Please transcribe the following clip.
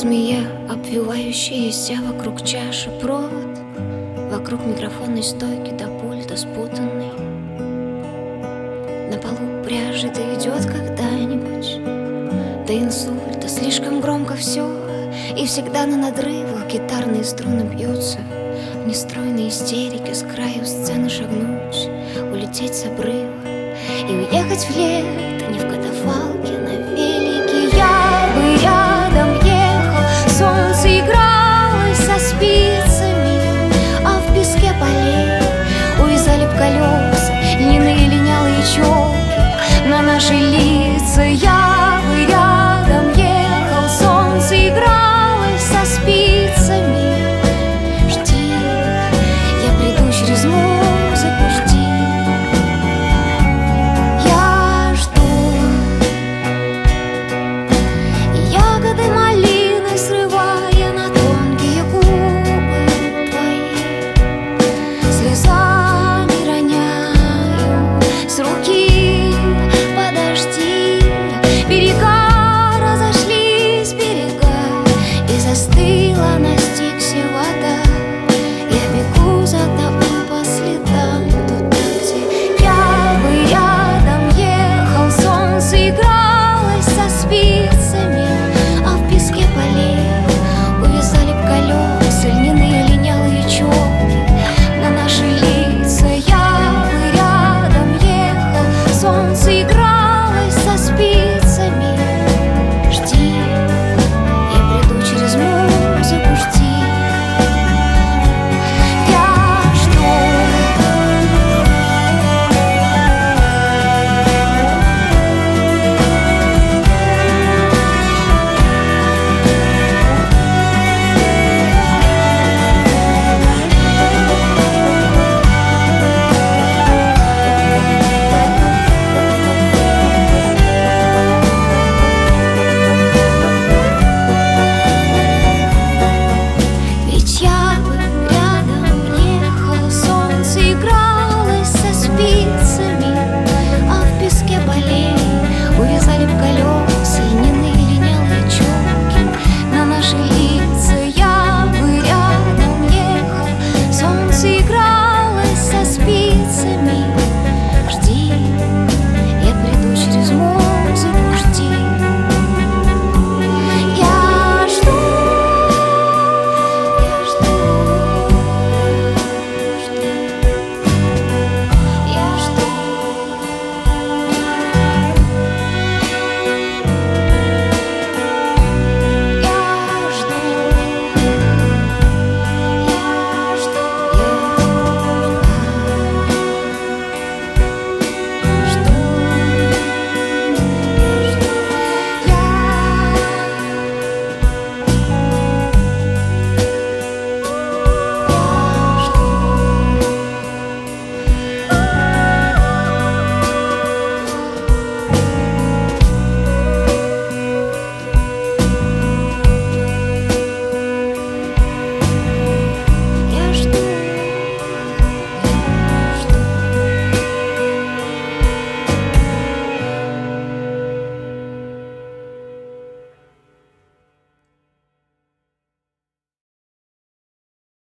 змея, обвивающаяся вокруг чаши, провод вокруг микрофонной стойки до пульта спутанный. На полу пряжи доведет когда-нибудь до инсульта. Слишком громко все, и всегда на надрывах гитарные струны бьются в нестройной истерике. С краю сцены шагнуть, улететь с обрыва и уехать в лето, не в катафалке, на велике. Я бы рядом ехал, солнце игралось со спицами, а в песке полей увязали б колеса, льняные линялые челки на наши лица. Я